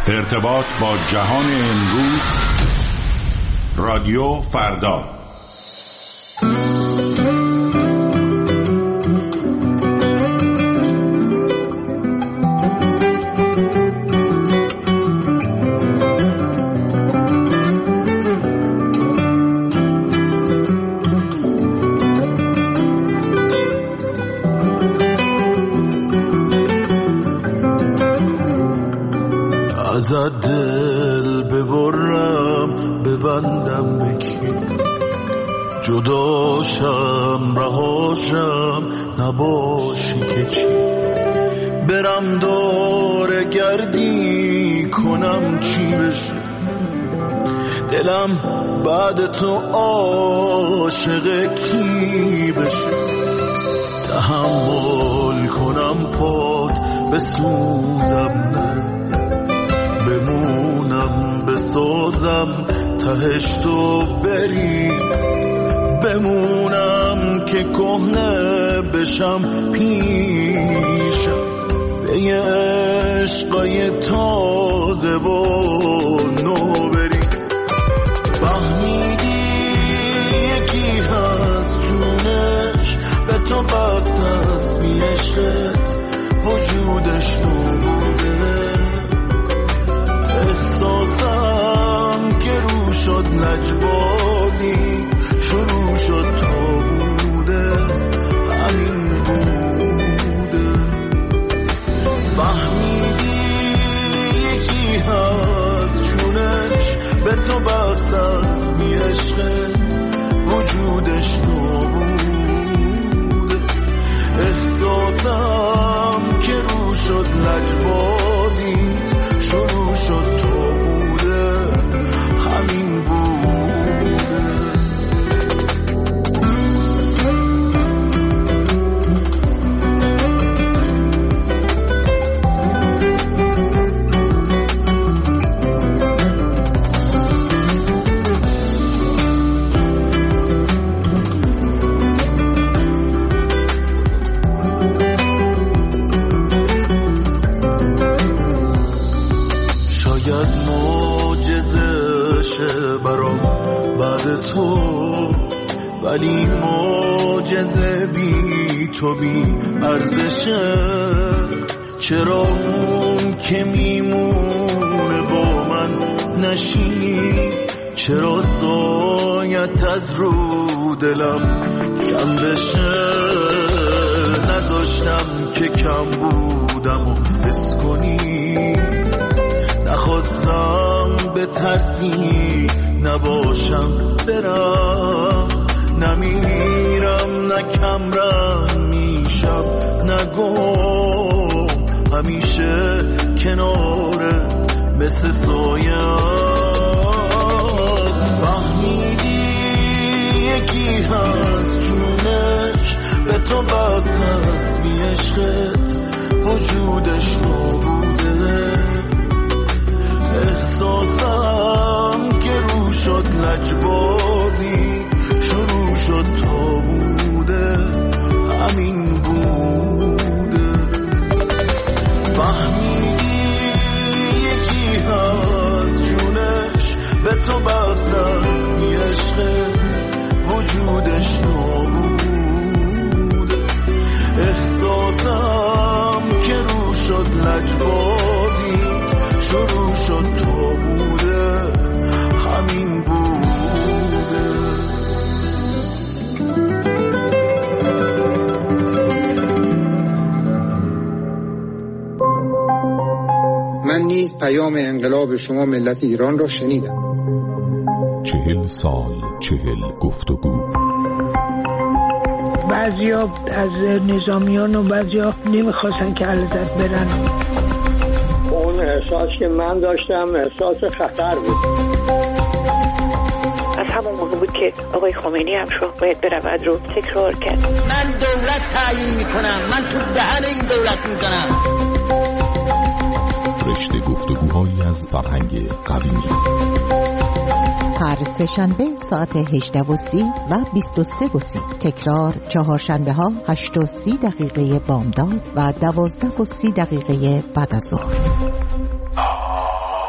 ارتباط با جهان امروز، رادیو فردا. ازت دل ببرم ببندم بکی، جداشم رهاشم نباشی که چی، برم دور گردی کنم چی بشه، دلم بعد تو عاشق کی بشه، تحمل کنم پات بسوزم نه، بمونم بسازم تهش تو بری، بمونم که کهنه بشم پیشم، به یه عشقای تازه و نو بری. فهمیدی یکی هست جونش به تو بست از بی عشقت وجودش نبوده، احساسم که رو شد لجبازی شروع شد تا بوده همین بوده. فهمیدی یکی هست جونش به تو بست از بی عشقت وجودش نبوده، احساسم که رو شد لجبازی شروع شد تو بوده همین بوده. برام بعد تو ولی معجزه بی تو بی ارزشه، چرا اون که میمونه با من نشینی، چرا سایت از رو دلم کم بشه، نذاشتم که کم بودم و حس کنی، نخواستم به ترسی نباشم برم، نمیرم نه کمرنگ میشم نگم، همیشه کناره مثل سایه. فهمیدی یکی هست جونش به تو بست از بی عشقت وجودش نبوده، احساسم که رو شد لجبازی شروع شد تا بوده همین بوده. فهمیدی یکی هست جونش به تو بست از بی عشقت وجودش نبوده، احساسم که رو شد لجبازی شروع شد تو بوده همین بوده. من نیز پیام انقلاب شما ملت ایران را شنیدم. 40 سال 40 گفتگو. بعضیا از نظامیان و بعضیا نمیخواستن که علیزاده برن. اون احساس که من داشتم احساس خطر بود. از همون موقع بود که آقای خمینی هم شو باید برود رو تکرار کرد. من دولت تعیین میکنم، من تو دهن این دولت میزنم. رشته گفتگوهایی از فرهنگ قدیمی. هر سه‌شنبه ساعت 18:30 و 23:30. تکرار چهارشنبه ها 8:30 بامداد و 12:30 بعد از ظهر.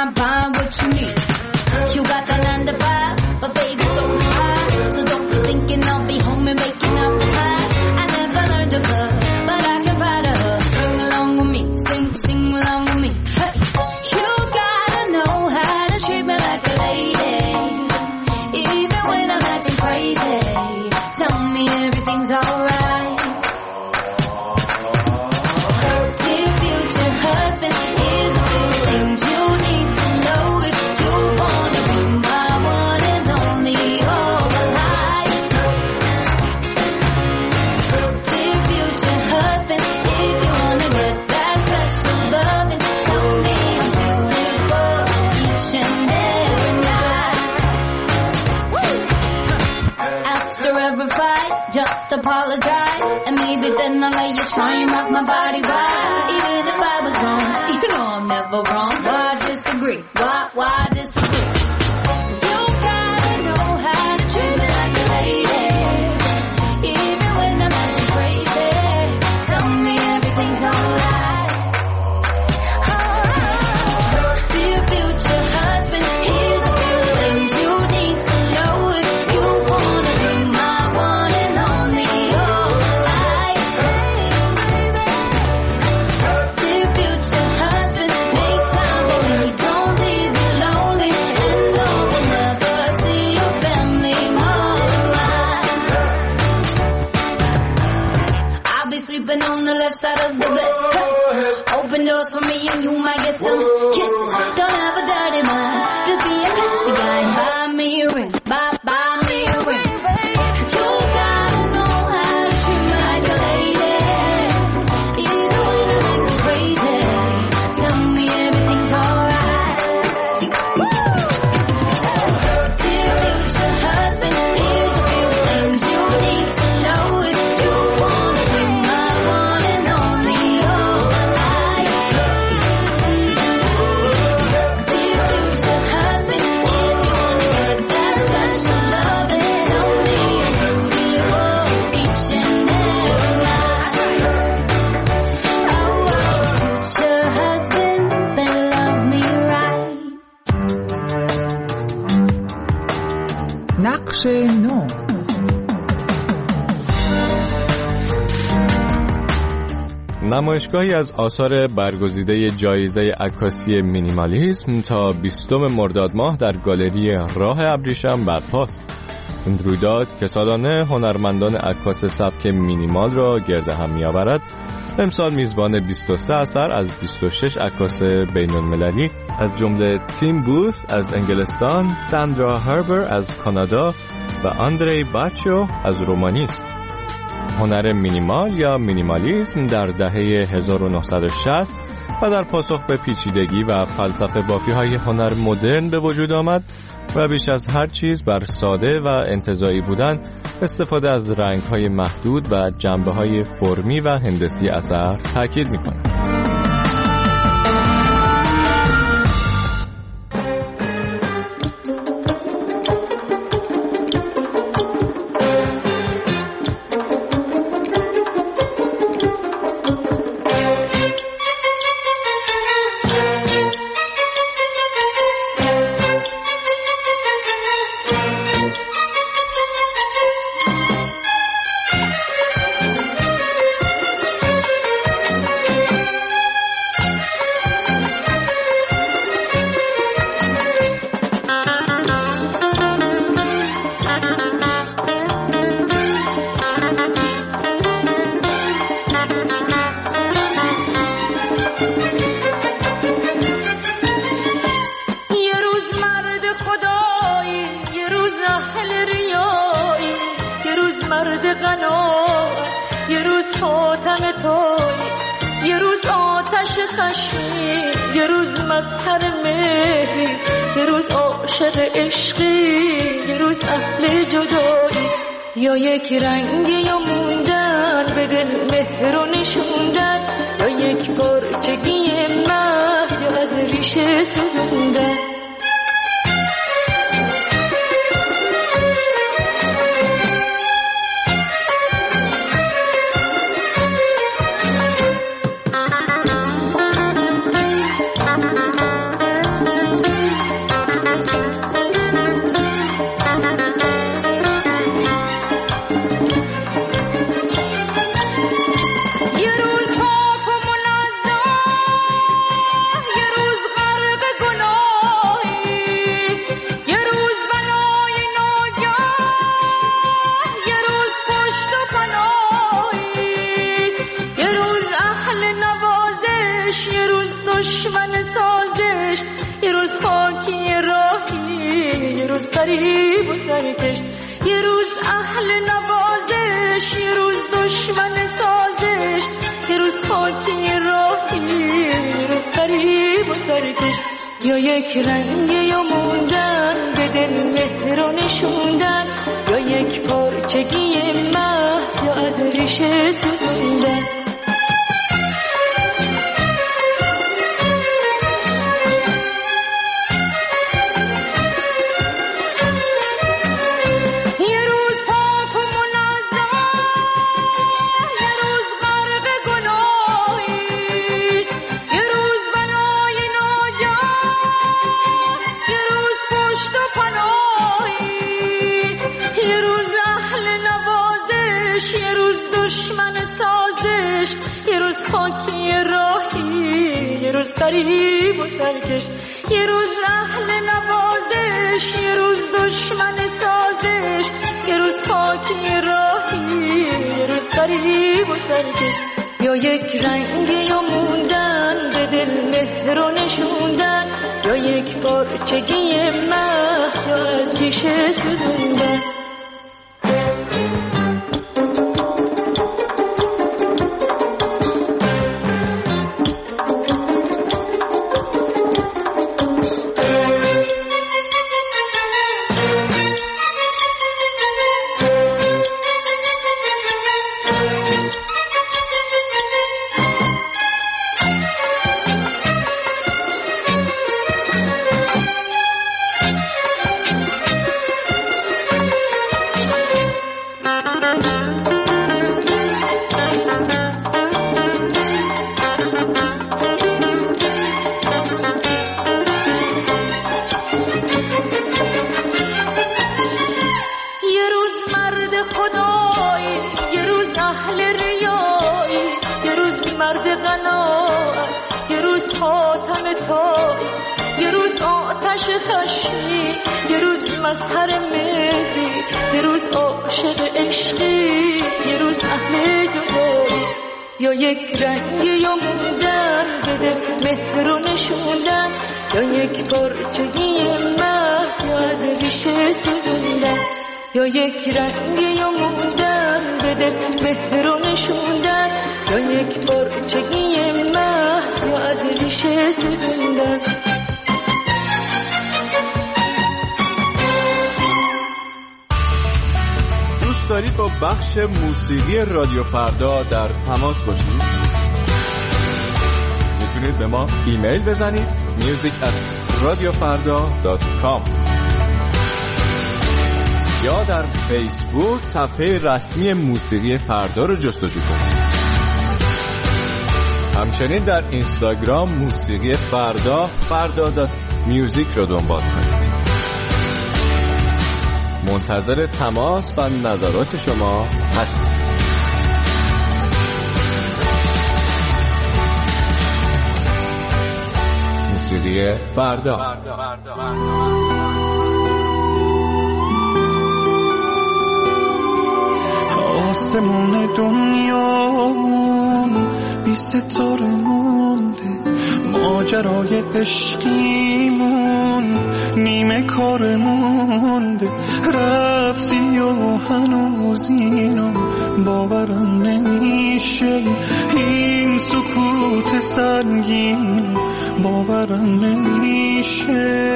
buying what you need. You got that 9 to 5, but baby so do I. So don't be thinking I'll be home and making up pie. I never learned to cook, but I can find a hook. Sing along with me, sing along with me. Hey. You gotta know how to treat me like a lady, even when I'm acting crazy. Tell me everything's alright. Dear future husband, here's a few things you need to know if you wanna be my one and only all my life. Dear future husband, if you wanna get that special loving, tell me I'm beautiful each and every night. After every fight, just apologize, and maybe then I'll let you try and rock my body right. Even if I was wrong, you know I'm never wrong. Why disagree? Why disagree? You gotta know how to treat me like a lady, even when I'm acting crazy. Tell me everything's alright. Dear future husband, here's a few things you need to know if you wanna be my one and only all my life. Dear future husband, make time for me, don't leave me lonely, and no will never see your family more than mine. I'll be sleeping on the left side of the bed. Open doors for me and you might get some kisses. Don't have a dirty mind, just be a classy guy and buy me a ring. Buy me a ring. You gotta know how to treat me like a lady, even when I'm acting crazy. Tell me everything's alright. Dear future husband, here's a few things you need to know if you wanna be my one and only all my life. Dear future husband, if you wanna get that special loving, tell me I'm beautiful each and every night. Oh, future husband, better love me right. نقش نو. نمایشگاهی از آثار برگزیده جایزه عکاسی مینیمالیسم تا 20 مرداد ماه در گالری راه ابریشم برپاست. این رویداد که سالانه هنرمندان عکاس سبک مینیمال را گرد هم می‌آورد، امسال میزبان 23 اثر از 26 عکاس بین‌المللی از جمله تیم بوث از انگلستان، ساندرا هربر از کانادا و آندری باچو از رومانی است. هنر مینیمال یا مینیمالیسم در دهه 1960 و در پاسخ به پیچیدگی و فلسفه بافی‌های هنر مدرن به وجود آمد و بیش از هر چیز بر ساده و انتزاعی بودن، استفاده از رنگ‌های محدود و جنبه‌های فرمی و هندسی اثر تاکید می‌کند. یه روز آتش خشمی، یه روز مظهر مهری، یه روز عاشق عشقی، یه روز اهل جدایی، یا یک رنگی یا موندن به دل مهر و نشوندن، یا یک پرچگی محض یا از ریشه سوزوندن. قریب و سرکش. یه روز اهل نوازش، یه روز دشمن سازش، یه روز خاکی راهی، یه روز قریب و سرکش. یا یک رنگه یا موندن به دل مهر و نشوندن، یا یک پارچگی محض یا از ریشه سوزوندن. قریب و سرکش. یه روز اهل نوازش، یه روز دشمن سازش، یه روز خاکی راهی، یه روز قریب و سرکش. یا یک رنگی یا موندن به دل مهر و نشوندن، یا یک پارچگی محض یا از ریشه سوزوندن. یا یک رنگ یا موندن به دل مهر و نشوندن، یا یک پارچگی محض یا از ریشه سوزوندن. یا یک رنگ یا موندن به دل مهر و نشوندن، یا یک پارچگی محض یا از ریشه سوزوندن. دوست دارید با بخش موسیقی رادیو فردا در تماس باشید؟ میتونید به ما ایمیل بزنید music@radiofarda.com یا در فیسبوک صفحه رسمی موسیقی فردا رو جستجو کنید. همچنین در اینستاگرام موسیقی فردا.music رو دنبال کنید. منتظر تماس و نظرات شما هستیم. موسیقی فردا. آسمون دنیامون بی ستاره مونده، ماجرای عشقیمون نیمه کار مونده. رفتی و هنوز اینو باورم نمیشه، این سکوت سنگین باورم نمیشه.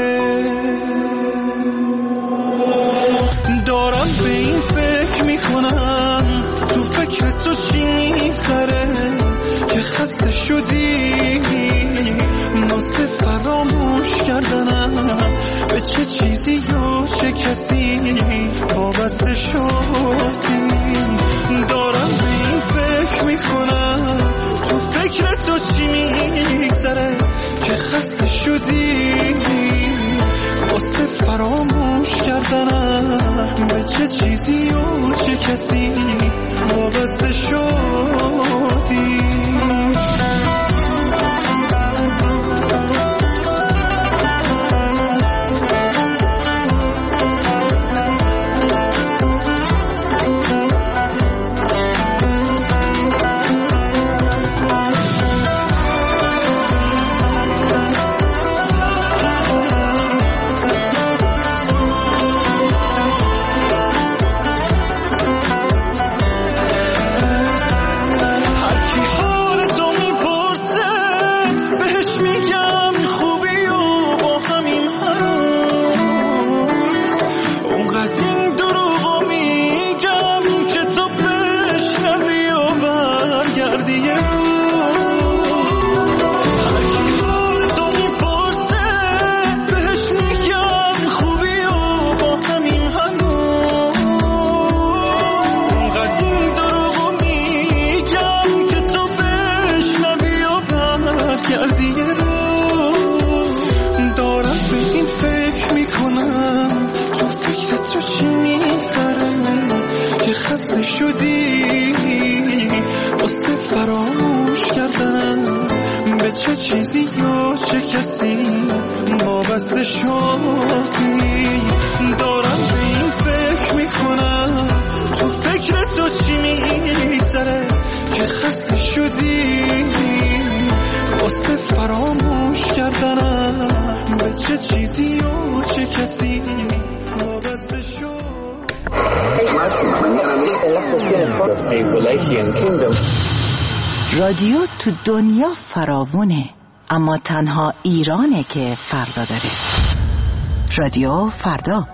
دارم به این فکر میکنم، تو فکر تو چی میگذره که خسته شدی واسه فراموش کردنم، به چه چیزی یا چه کسی وابسته شدی. دارم به این فکر میکنم، تو فکر تو چی میگذره که خسته شدی واسه فراموش کردنم، به چه چیزی و چه کسی وابسته شدی. چه چیزی یا چه کسی وابسته شدی، دارم به این فکر میکنم تو فکر تو چی میگذره که خسته شدی، واسه فراموش کردنم به چه چیزی یا چه کسی وابسته شد. رادیو تو دنیا فراوونه، اما تنها ایرانه که فردا داره. رادیو فردا.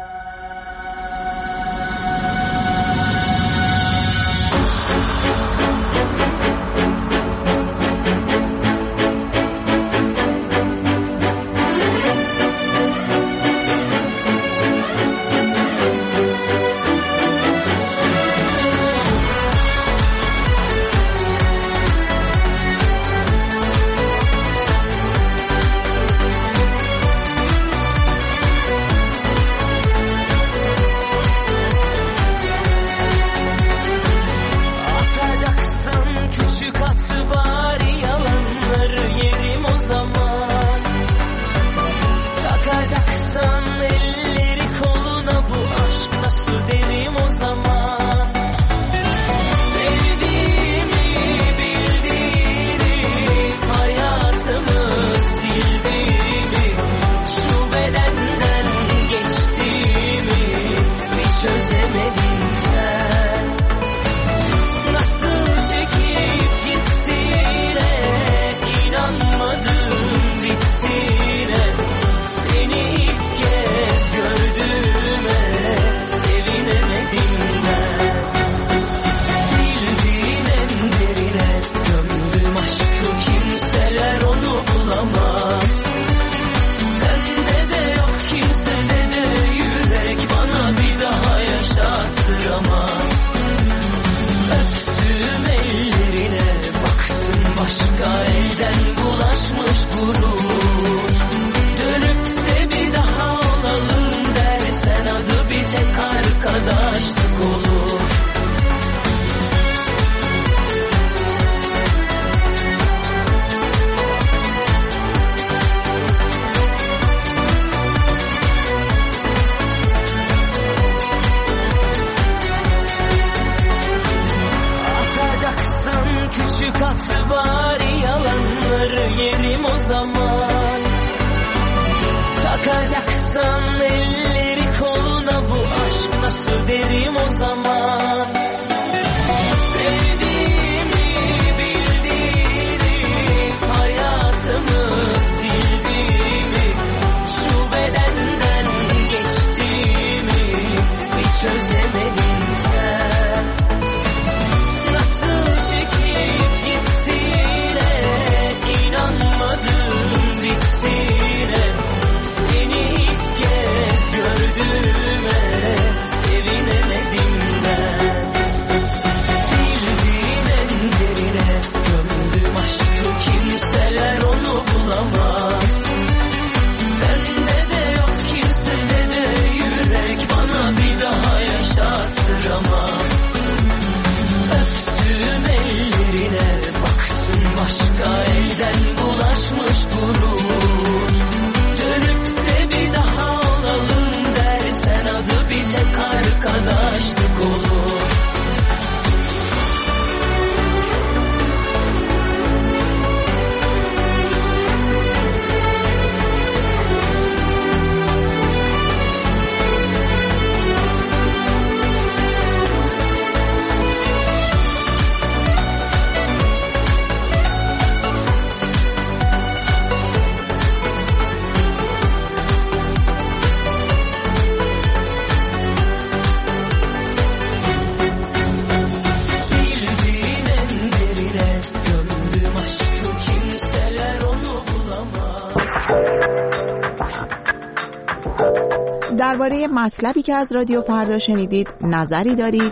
درباره مطلبی که از رادیو فردا شنیدید نظری دارید؟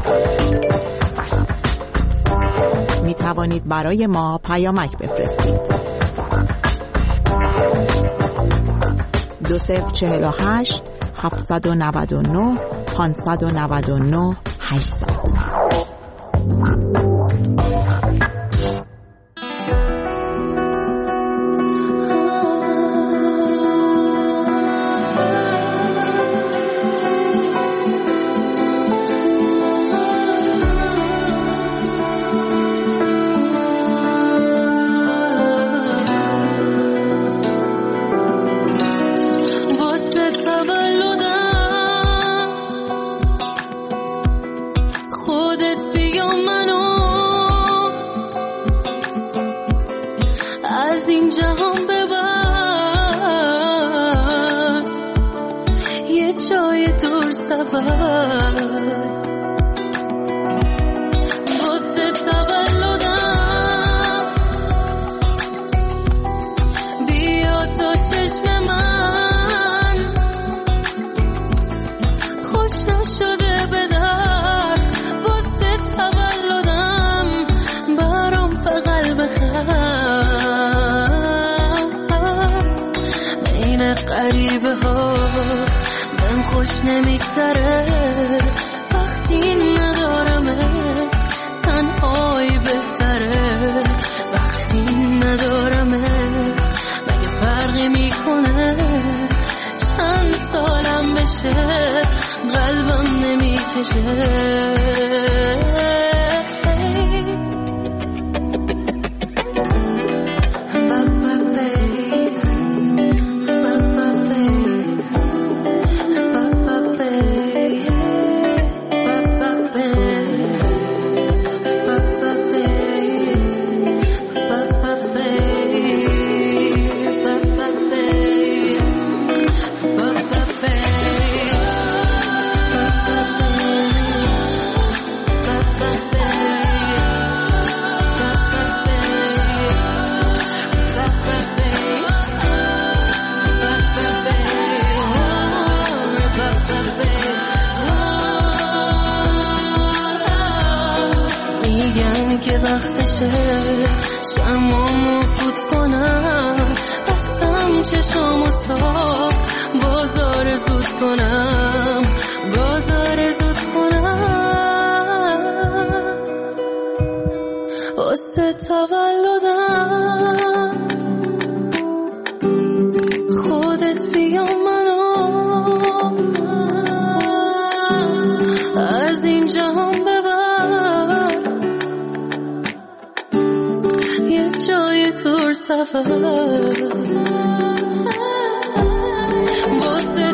می توانید برای ما پیامک بفرستید. 2048 799 599 800. اول واسه تولدم بیا تو چشم من خوش نشده به در واسه تولدم برام فقل بخند بین غریبه ها من خوش نمیگذره وقتی ندارمت تنهایی بهتره وقتی ندارمت مگه فرقی میکنه چند سالم بشه قلبم نمیکشه که وقتشه شمامو فوت کنم بستم چشامو تا بازار زود کنم واسه تولدم خودت بیا منو از این جهان ببر یه جای دور سفر واسه